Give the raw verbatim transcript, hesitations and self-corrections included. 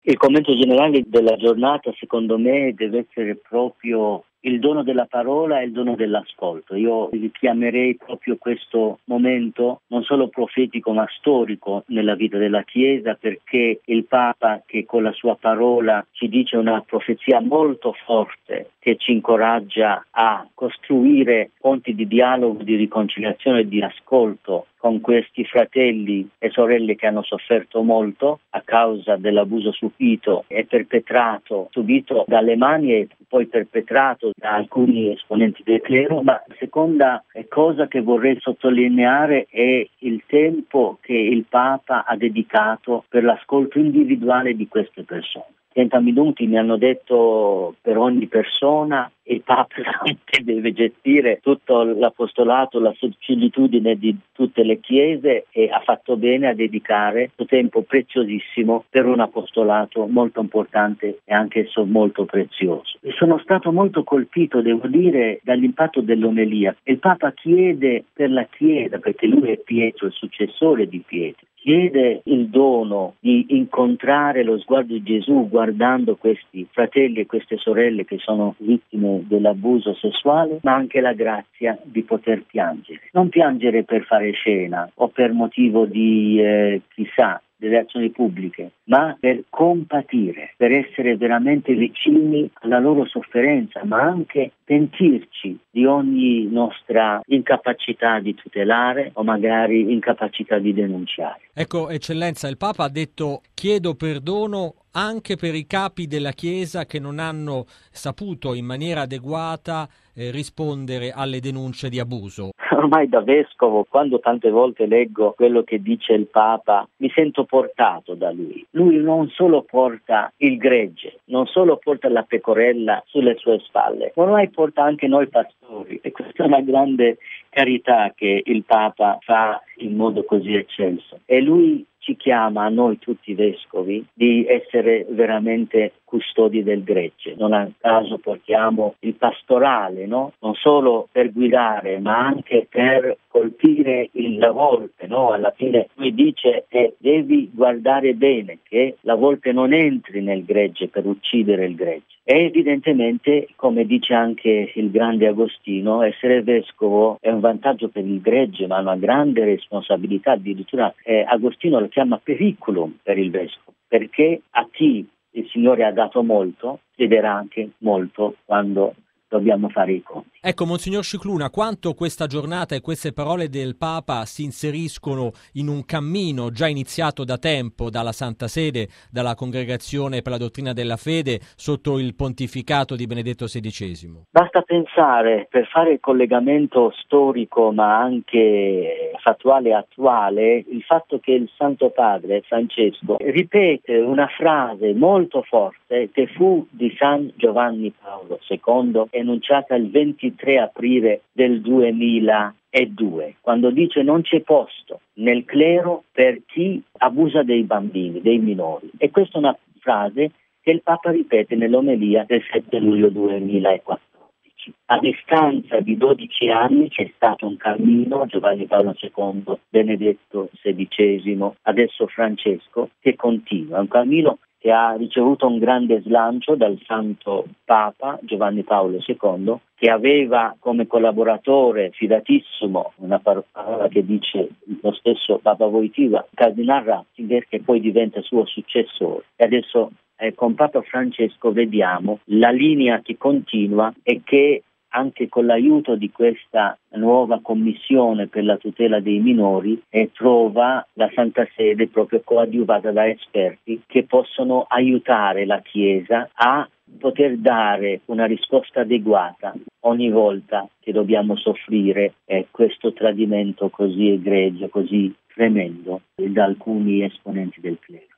Il commento generale della giornata, secondo me, deve essere proprio il dono della parola e il dono dell'ascolto. Io richiamerei proprio questo momento non solo profetico ma storico nella vita della Chiesa, perché il Papa, che con la sua parola ci dice una profezia molto forte che ci incoraggia a costruire ponti di dialogo, di riconciliazione e di ascolto con questi fratelli e sorelle che hanno sofferto molto a causa dell'abuso subito e perpetrato, subito dalle mani e poi perpetrato da alcuni esponenti del clero. Ma la seconda cosa che vorrei sottolineare è il tempo che il Papa ha dedicato per l'ascolto individuale di queste persone. trenta minuti mi hanno detto per ogni persona. Il Papa deve gestire tutto l'apostolato, la similitudine di tutte le chiese, e ha fatto bene a dedicare un tempo preziosissimo per un apostolato molto importante e anche esso molto prezioso. E sono stato molto colpito, devo dire, dall'impatto dell'omelia. Il Papa chiede per la Chiesa, perché lui è Pietro, il successore di Pietro, chiede il dono di incontrare lo sguardo di Gesù guardando questi fratelli e queste sorelle che sono vittime dell'abuso sessuale, ma anche la grazia di poter piangere. Non piangere per fare scena o per motivo di eh, chissà delle azioni pubbliche, ma per compatire, per essere veramente vicini alla loro sofferenza, ma anche pentirci di ogni nostra incapacità di tutelare o magari incapacità di denunciare. Ecco, Eccellenza, il Papa ha detto: chiedo perdono anche per i capi della Chiesa che non hanno saputo in maniera adeguata eh, rispondere alle denunce di abuso. Ormai da vescovo, quando tante volte leggo quello che dice il Papa, mi sento portato da lui. Lui non solo porta il gregge, non solo porta la pecorella sulle sue spalle, ma ormai porta anche noi pastori. E questa è una grande carità che il Papa fa in modo così eccelso. E lui ci chiama a noi tutti vescovi di essere veramente custodi del gregge. Non a caso portiamo il pastorale, no? Non solo per guidare, ma anche per colpire il, la volpe, no? Alla fine lui dice che devi guardare bene, che la volpe non entri nel gregge per uccidere il gregge. E evidentemente, come dice anche il grande Agostino, essere vescovo è un vantaggio per il gregge, ma una grande responsabilità. Addirittura eh, Agostino lo chiama periculum per il vescovo, perché a chi il Signore ha dato molto, chiederà anche molto quando dobbiamo fare i conti. Ecco, Monsignor Scicluna, quanto questa giornata e queste parole del Papa si inseriscono in un cammino già iniziato da tempo dalla Santa Sede, dalla Congregazione per la Dottrina della Fede, sotto il pontificato di Benedetto sedicesimo? Basta pensare, per fare il collegamento storico ma anche fattuale e attuale, il fatto che il Santo Padre Francesco ripete una frase molto forte che fu di San Giovanni Paolo secondo, enunciata il ventitré aprile del duemiladue, quando dice: non c'è posto nel clero per chi abusa dei bambini, dei minori. E questa è una frase che il Papa ripete nell'omelia del sette luglio duemilaquattordici. A distanza di dodici anni c'è stato un cammino, Giovanni Paolo secondo, Benedetto sedicesimo, adesso Francesco, che continua, un cammino che ha ricevuto un grande slancio dal Santo Papa Giovanni Paolo secondo, che aveva come collaboratore fidatissimo, una parola che dice lo stesso Papa Wojtyła, Cardinal Ratzinger, che poi diventa suo successore. E adesso eh, con Papa Francesco vediamo la linea che continua e che anche con l'aiuto di questa nuova commissione per la tutela dei minori e trova la Santa Sede proprio coadiuvata da esperti che possono aiutare la Chiesa a poter dare una risposta adeguata ogni volta che dobbiamo soffrire eh, questo tradimento così egregio, così tremendo da alcuni esponenti del clero.